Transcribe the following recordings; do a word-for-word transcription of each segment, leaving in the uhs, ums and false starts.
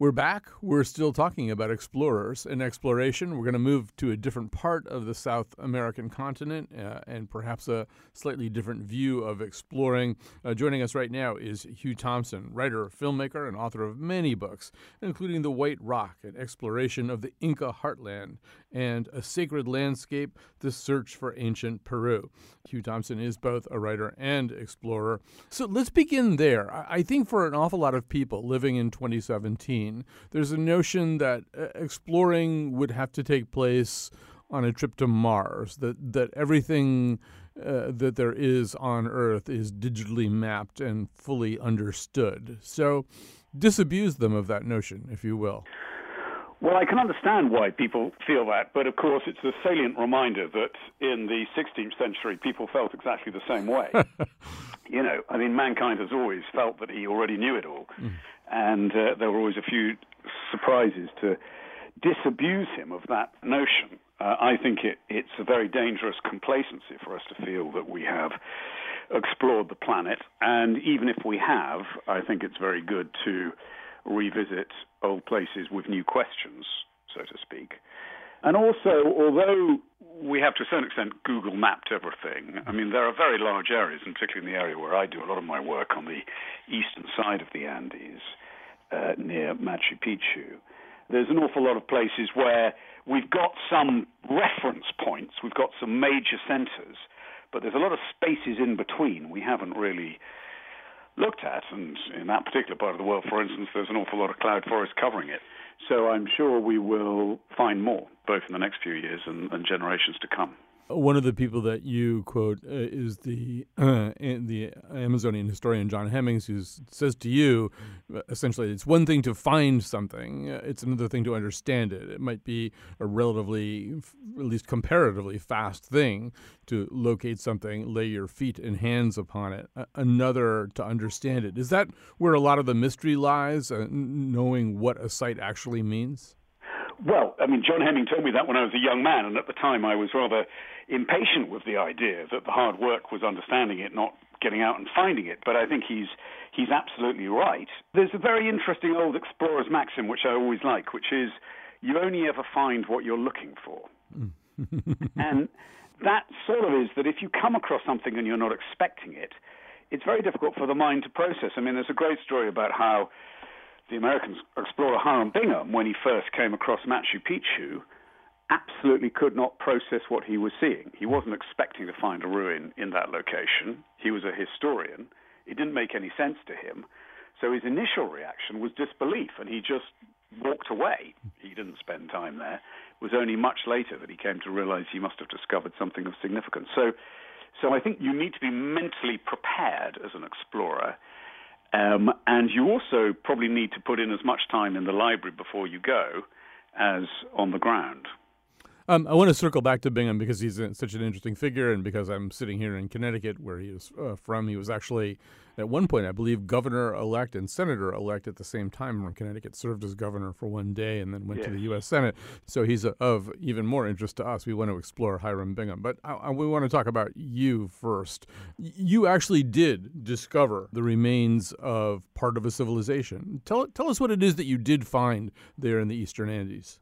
We're back. We're still talking about explorers and exploration. We're going to move to a different part of the South American continent uh, and perhaps a slightly different view of exploring. Uh, joining us right now is Hugh Thompson, writer, filmmaker, and author of many books, including The White Rock, an exploration of the Inca heartland, and A Sacred Landscape, The Search for Ancient Peru. Hugh Thompson is both a writer and explorer. So let's begin there. I think for an awful lot of people living in twenty seventeen, there's a notion that uh, exploring would have to take place on a trip to Mars, that, that everything uh, that there is on Earth is digitally mapped and fully understood. So disabuse them of that notion, if you will. Well, I can understand why people feel that, but of course it's a salient reminder that in the sixteenth century people felt exactly the same way. You know, I mean, mankind has always felt that he already knew it all, mm. and uh, there were always a few surprises to disabuse him of that notion. Uh, I think it, it's a very dangerous complacency for us to feel that we have explored the planet, and even if we have, I think it's very good to revisit old places with new questions, so to speak. And also, although we have to a certain extent Google mapped everything, I mean, there are very large areas, and particularly in the area where I do a lot of my work on the eastern side of the Andes, uh, near Machu Picchu. There's an awful lot of places where we've got some reference points, we've got some major centers, but there's a lot of spaces in between we haven't really looked at, and in that particular part of the world, for instance, there's an awful lot of cloud forest covering it. So I'm sure we will find more, both in the next few years and, and generations to come. One of the people that you quote uh, is the uh, the Amazonian historian John Hemmings, who says to you, essentially, it's one thing to find something, it's another thing to understand it. It might be a relatively, at least comparatively fast thing to locate something, lay your feet and hands upon it, another to understand it. Is that where a lot of the mystery lies, uh, knowing what a site actually means? Well, I mean, John Hemming told me that when I was a young man, and at the time I was rather impatient with the idea that the hard work was understanding it, not getting out and finding it. But I think he's he's absolutely right. There's a very interesting old explorer's maxim, which I always like, which is, you only ever find what you're looking for. And that sort of is that if you come across something and you're not expecting it, it's very difficult for the mind to process. I mean, there's a great story about how the American explorer Hiram Bingham, when he first came across Machu Picchu, absolutely could not process what he was seeing. He wasn't expecting to find a ruin in that location. He was a historian. It didn't make any sense to him. So his initial reaction was disbelief, and he just walked away. He didn't spend time there. It was only much later that he came to realize he must have discovered something of significance. So, so I think you need to be mentally prepared as an explorer. Um, and you also probably need to put in as much time in the library before you go as on the ground. Um, I want to circle back to Bingham because he's a, such an interesting figure, and because I'm sitting here in Connecticut, where he is uh, from. He was actually, at one point, I believe, governor-elect and senator-elect at the same time from Connecticut, served as governor for one day and then went yes. to the U S Senate. So he's a, of even more interest to us. We want to explore Hiram Bingham. But I, I, we want to talk about you first. You actually did discover the remains of part of a civilization. Tell, tell us what it is that you did find there in the eastern Andes.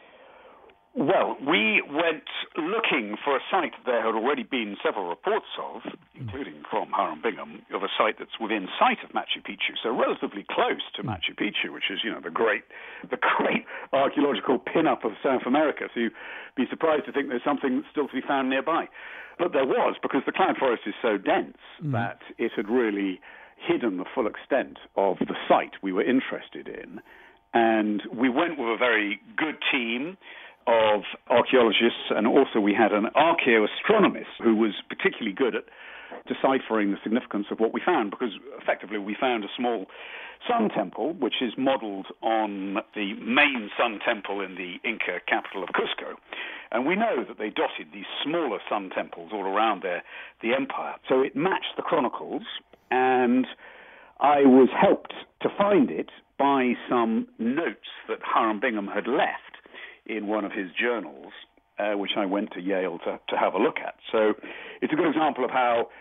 Well, we went looking for a site there had already been several reports of, including from Hiram Bingham, of a site that's within sight of Machu Picchu, so relatively close to Machu Picchu, which is, you know, the great, the great archaeological pin-up of South America. So you'd be surprised to think there's something still to be found nearby. But there was, because the cloud forest is so dense mm. that it had really hidden the full extent of the site we were interested in. And we went with a very good team of archaeologists, and also we had an archaeoastronomist who was particularly good at deciphering the significance of what we found, because effectively we found a small sun temple, which is modeled on the main sun temple in the Inca capital of Cusco. And we know that they dotted these smaller sun temples all around their, the empire. So it matched the chronicles, and I was helped to find it by some notes that Hiram Bingham had left in one of his journals, uh, which I went to Yale to, to have a look at. So it's a good example of how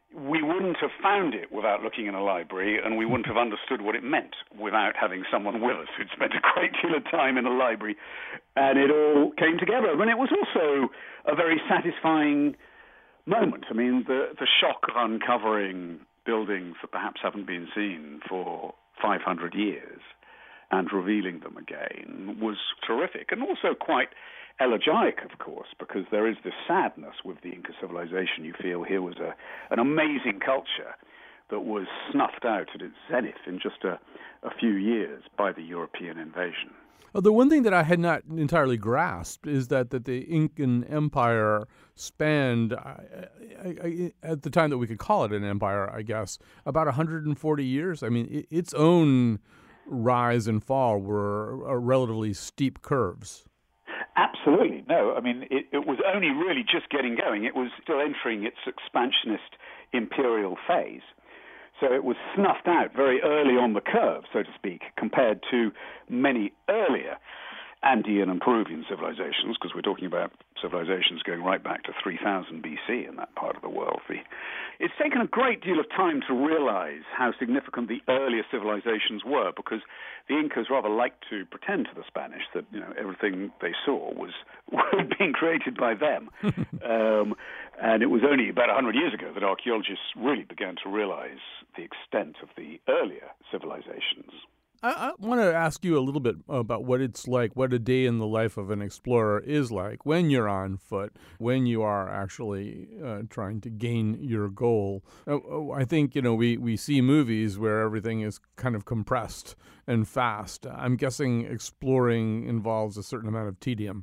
we wouldn't have found it without looking in a library, and we wouldn't have understood what it meant without having someone with us who'd spent a great deal of time in a library. And it all came together. And it was also a very satisfying moment. I mean, the, the shock of uncovering buildings that perhaps haven't been seen for five hundred years and revealing them again was terrific, and also quite elegiac, of course, because there is this sadness with the Inca civilization. You feel here was a, an amazing culture that was snuffed out at its zenith in just a, a few years by the European invasion. Well, the one thing that I had not entirely grasped is that, that the Incan Empire spanned, I, I, I, at the time that we could call it an empire, I guess, about one hundred forty years. I mean, it, its own rise and fall were uh, relatively steep curves. Absolutely. No, I mean, it, it was only really just getting going. It was still entering its expansionist imperial phase. So it was snuffed out very early on the curve, so to speak, compared to many earlier Andean and Peruvian civilizations, because we're talking about civilizations going right back to three thousand B C in that part of the world. The, it's taken a great deal of time to realize how significant the earlier civilizations were, because the Incas rather liked to pretend to the Spanish that, you know, everything they saw was, was being created by them. um, and it was only about one hundred years ago that archaeologists really began to realize the extent of the earlier civilizations. I, I want to ask you a little bit about what it's like, what a day in the life of an explorer is like when you're on foot, when you are actually uh, trying to gain your goal. Uh, I think, you know, we, we see movies where everything is kind of compressed and fast. I'm guessing exploring involves a certain amount of tedium.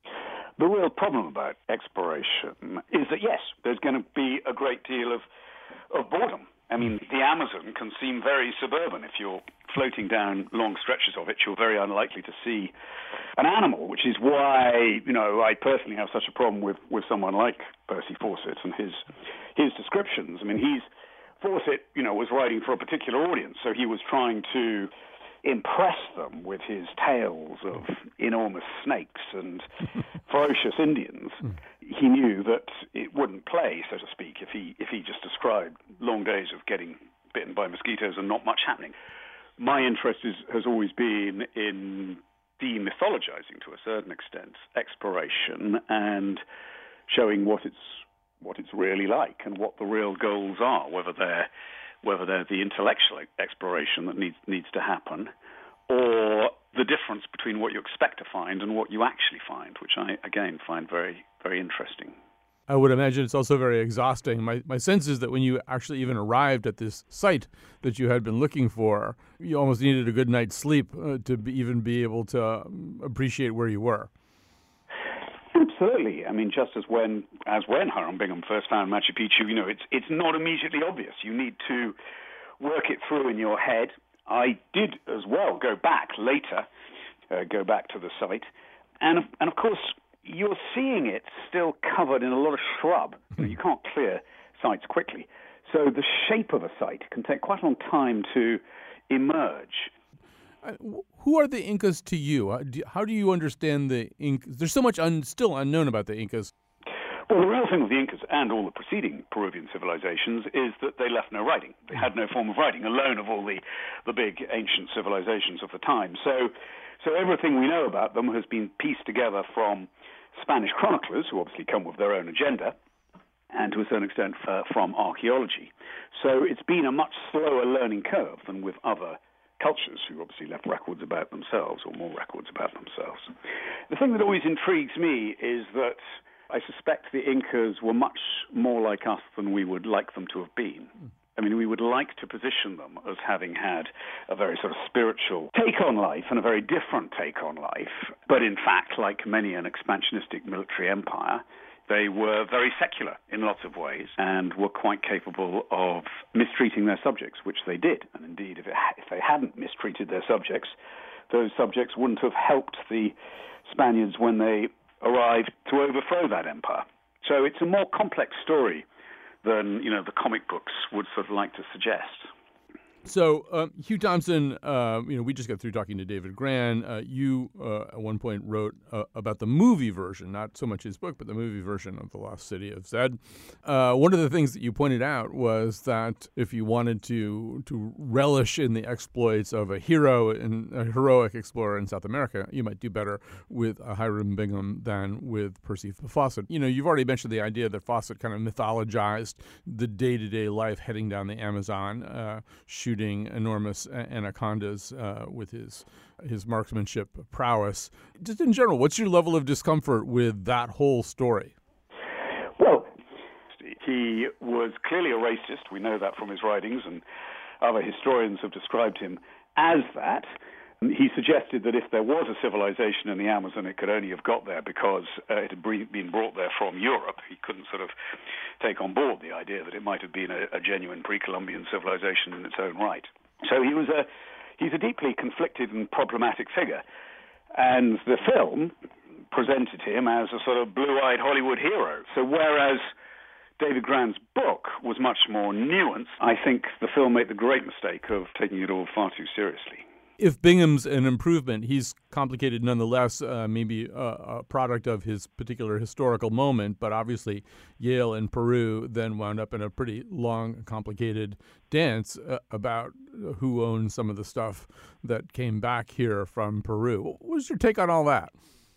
The real problem about exploration is that, yes, there's going to be a great deal of, of boredom. I mean, the Amazon can seem very suburban. If you're floating down long stretches of it, you're very unlikely to see an animal, which is why, you know, I personally have such a problem with, with someone like Percy Fawcett and his his descriptions. I mean, he's Fawcett, you know, was writing for a particular audience, so he was trying to impress them with his tales of enormous snakes and ferocious Indians. He knew that it wouldn't play, so to speak, if he if he just described long days of getting bitten by mosquitoes and not much happening. My interest is, has always been in demythologizing, to a certain extent, exploration and showing what it's what it's really like and what the real goals are, whether they're whether they're the intellectual exploration that needs needs to happen, or the difference between what you expect to find and what you actually find, which I, again, find very, very interesting. I would imagine it's also very exhausting. My my sense is that when you actually even arrived at this site that you had been looking for, you almost needed a good night's sleep uh, to be, even be able to um, appreciate where you were. Absolutely. I mean, just as when, as when Hiram Bingham first found Machu Picchu, you know, it's it's not immediately obvious. You need to work it through in your head. I did as well go back later, uh, go back to the site, and and of course you're seeing it still covered in a lot of shrub. You know, you can't clear sites quickly, so the shape of a site can take quite a long time to emerge. Uh, who are the Incas to you? How do, how do you understand the Incas? There's so much un, still unknown about the Incas. Well, the real thing with the Incas and all the preceding Peruvian civilizations is that they left no writing. They had no form of writing, alone of all the, the big ancient civilizations of the time. So, so everything we know about them has been pieced together from Spanish chroniclers, who obviously come with their own agenda, and to a certain extent uh, from archaeology. So it's been a much slower learning curve than with other cultures who obviously left records about themselves, or more records about themselves. The thing that always intrigues me is that I suspect the Incas were much more like us than we would like them to have been. I mean, we would like to position them as having had a very sort of spiritual take on life and a very different take on life. But in fact, like many an expansionistic military empire, they were very secular in lots of ways and were quite capable of mistreating their subjects, which they did. And indeed, if, it, if they hadn't mistreated their subjects, those subjects wouldn't have helped the Spaniards when they arrived to overthrow that empire. So it's a more complex story than, you know, the comic books would sort of like to suggest. So, um, Hugh Thompson, uh, you know, we just got through talking to David Grann. Uh, you, uh, at one point, wrote uh, about the movie version, not so much his book, but the movie version of The Lost City of Zed. Uh, one of the things that you pointed out was that if you wanted to to relish in the exploits of a hero and a heroic explorer in South America, you might do better with uh, Hiram Bingham than with Percy Fawcett. You know, you've already mentioned the idea that Fawcett kind of mythologized the day-to-day life heading down the Amazon, uh, shooting enormous anacondas uh, with his his marksmanship prowess. Just in general, what's your level of discomfort with that whole story? Well, he was clearly a racist. We know that from his writings, and other historians have described him as that. He suggested that if there was a civilization in the Amazon, it could only have got there because uh, it had been brought there from Europe. He couldn't sort of take on board the idea that it might have been a, a genuine pre-Columbian civilization in its own right. So he was a he's a deeply conflicted and problematic figure. And the film presented him as a sort of blue-eyed Hollywood hero. So whereas David Grann's book was much more nuanced, I think the film made the great mistake of taking it all far too seriously. If Bingham's an improvement, he's complicated nonetheless, uh, maybe a, a product of his particular historical moment, but obviously Yale and Peru then wound up in a pretty long, complicated dance uh, about who owns some of the stuff that came back here from Peru. What was your take on all that?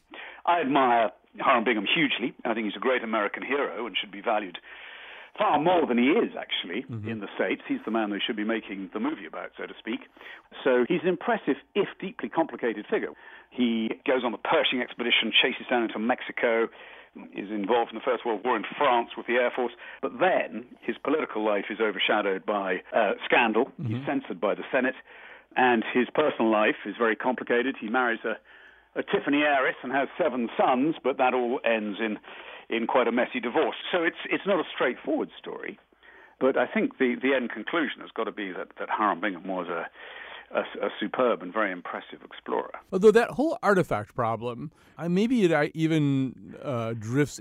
I admire Hiram Bingham hugely. I think he's a great American hero and should be valued far more than he is, actually, mm-hmm. in the States. He's the man they should be making the movie about, so to speak. So he's an impressive, if deeply complicated figure. He goes on the Pershing expedition, chases down into Mexico, is involved in the First World War in France with the Air Force. But then his political life is overshadowed by uh, scandal. Mm-hmm. He's censored by the Senate. And his personal life is very complicated. He marries a, a Tiffany heiress and has seven sons, but that all ends in in quite a messy divorce. So it's it's not a straightforward story, but I think the, the end conclusion has got to be that, that Hiram Bingham was a, a, a superb and very impressive explorer. Although that whole artifact problem, uh, maybe it even uh, drifts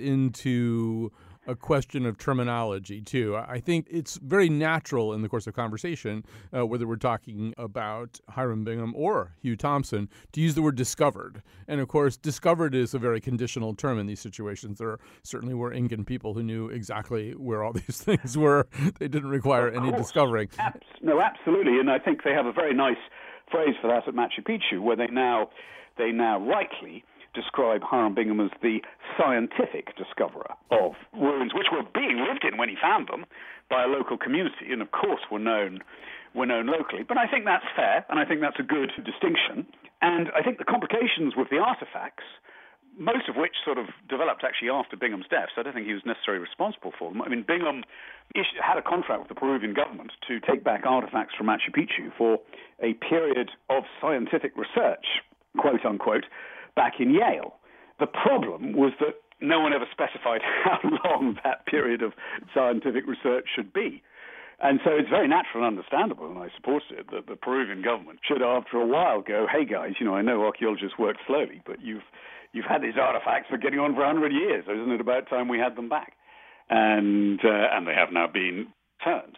into a question of terminology, too. I think it's very natural in the course of conversation, uh, whether we're talking about Hiram Bingham or Hugh Thompson, to use the word discovered. And, of course, discovered is a very conditional term in these situations. There certainly were Incan people who knew exactly where all these things were. They didn't require any discovering. Abs- no, absolutely. And I think they have a very nice phrase for that at Machu Picchu, where they now, they now rightly describe Hiram Bingham as the scientific discoverer of ruins, which were being lived in when he found them by a local community, and of course were known were known locally. But I think that's fair, and I think that's a good distinction. And I think the complications with the artifacts, most of which sort of developed actually after Bingham's death, so I don't think he was necessarily responsible for them. I mean, Bingham had a contract with the Peruvian government to take back artifacts from Machu Picchu for a period of scientific research, quote unquote, back in Yale. The problem was that no one ever specified how long that period of scientific research should be. And so it's very natural and understandable, and I support it, that the Peruvian government should, after a while, go, hey, guys, you know, I know archaeologists work slowly, but you've you've had these artifacts for getting on for one hundred years, so isn't it about time we had them back? And, uh, and they have now been returned.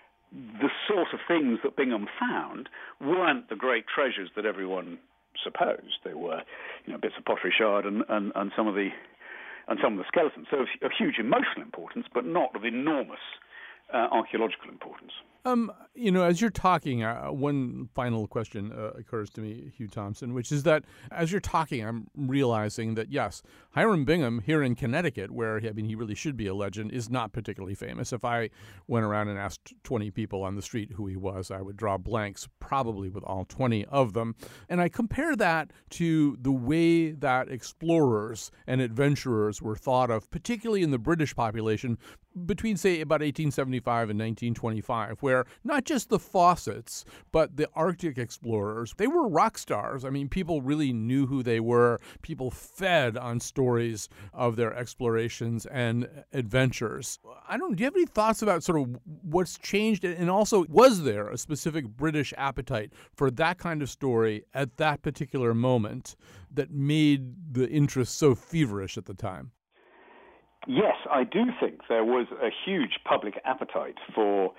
The sort of things that Bingham found weren't the great treasures that everyone supposed. They were, you know, bits of pottery shard and, and, and some of the and some of the skeletons. So of, of huge emotional importance, but not of enormous uh, archaeological importance. Um, you know, as you're talking, uh, one final question uh, occurs to me, Hugh Thompson, which is that as you're talking, I'm realizing that, yes, Hiram Bingham here in Connecticut, where I mean, he really should be a legend, is not particularly famous. If I went around and asked twenty people on the street who he was, I would draw blanks, probably with all twenty of them. And I compare that to the way that explorers and adventurers were thought of, particularly in the British population, between, say, about eighteen seventy-five and nineteen twenty-five, where not just the Fawcetts, but the Arctic explorers, they were rock stars. I mean, people really knew who they were. People fed on stories of their explorations and adventures. I don't know, do you have any thoughts about sort of what's changed? And also, was there a specific British appetite for that kind of story at that particular moment that made the interest so feverish at the time? Yes, I do think there was a huge public appetite for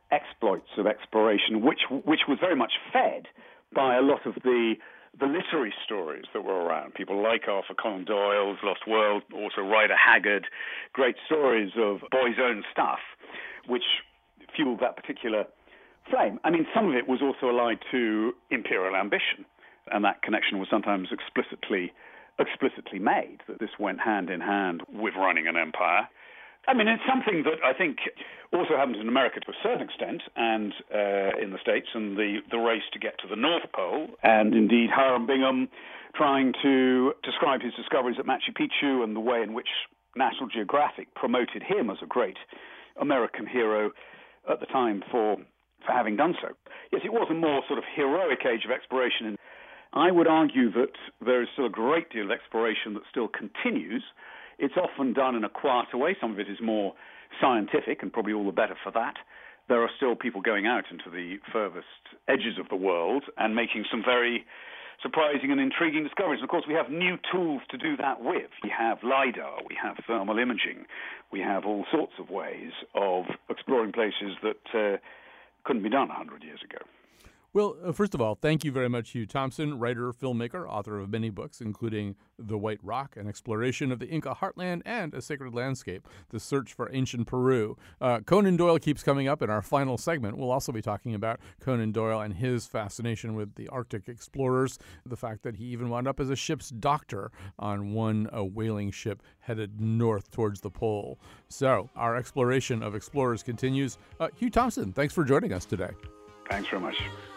exploits of exploration, which which was very much fed by a lot of the the literary stories that were around. People like Arthur Conan Doyle's Lost World, also Rider Haggard, great stories of boys' own stuff, which fueled that particular flame. I mean, some of it was also allied to imperial ambition, and that connection was sometimes explicitly explicitly made, that this went hand in hand with running an empire. I mean, it's something that I think also happens in America to a certain extent, and uh, in the States, and the, the race to get to the North Pole, and indeed Hiram Bingham trying to describe his discoveries at Machu Picchu and the way in which National Geographic promoted him as a great American hero at the time for, for having done so. Yes, it was a more sort of heroic age of exploration, and I would argue that there is still a great deal of exploration that still continues. It's often done in a quieter way. Some of it is more scientific, and probably all the better for that. There are still people going out into the furthest edges of the world and making some very surprising and intriguing discoveries. And of course, we have new tools to do that with. We have LiDAR, we have thermal imaging, we have all sorts of ways of exploring places that uh, couldn't be done one hundred years ago. Well, uh, first of all, thank you very much, Hugh Thompson, writer, filmmaker, author of many books, including The White Rock, an exploration of the Inca heartland and a sacred landscape, The Search for Ancient Peru. Uh, Conan Doyle keeps coming up in our final segment. We'll also be talking about Conan Doyle and his fascination with the Arctic explorers, the fact that he even wound up as a ship's doctor on one uh, whaling ship headed north towards the pole. So our exploration of explorers continues. Uh, Hugh Thompson, thanks for joining us today. Thanks very much.